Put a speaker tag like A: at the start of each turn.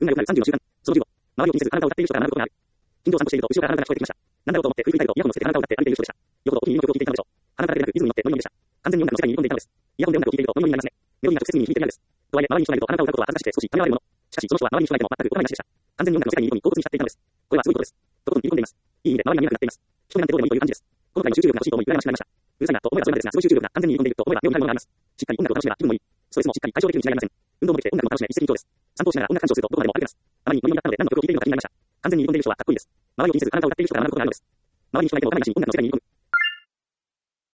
A: 運が良くなる30の習慣。その15。周りを気にせず体を張っている人から学ぶことがある。緊張散歩していると後ろから鼻から聞こえてきました。なんだろうと思って振り返るとイヤホンをつけて鼻を張って歩いている人でした。よほどお気に入りの曲を聴いていたのでしょう。鼻から出なくリズムに乗ってノリノリでした。完全に音楽の世界に入り込んでいたのです。イヤホンで音楽を聴いているとノリノリになりますね。メロディーが直接耳に響いているのです。とはいえ周りに人がいると鼻を歌うことは恥ずかしくて少しためられるもの。しかしその人は周りに人がいても全くお構いなしでした。完全に音楽の世界に入り込み興奮に浸っていたのです。これはすごいことです。とことん入り込んでいます。いい意味で周りが見えなくなっています。一人なんてどうでもいいという感じです。この回の集中力が欲しいと思い羨ましくなりました。うるさいなと思えばそれまでですが、すごい集中力が完全に入り込んでいると思えば目を見たいものがあります。しっかり音楽を楽しめば気分もいい。ストレスもしっかり解消できるに違いありません。運動もできて音楽も楽しめ一石二鳥です。散歩をしながら音楽鑑賞するとどこまでも歩けます。あまりにノリになったので何の曲を聴いているのか気になりました。完全に入り込んでいる人はかっこいいです。周りを気にせず体を張っている人から学ぶことがあるのです。周りに人がいてもお構いなしに音楽の世界に入り込む。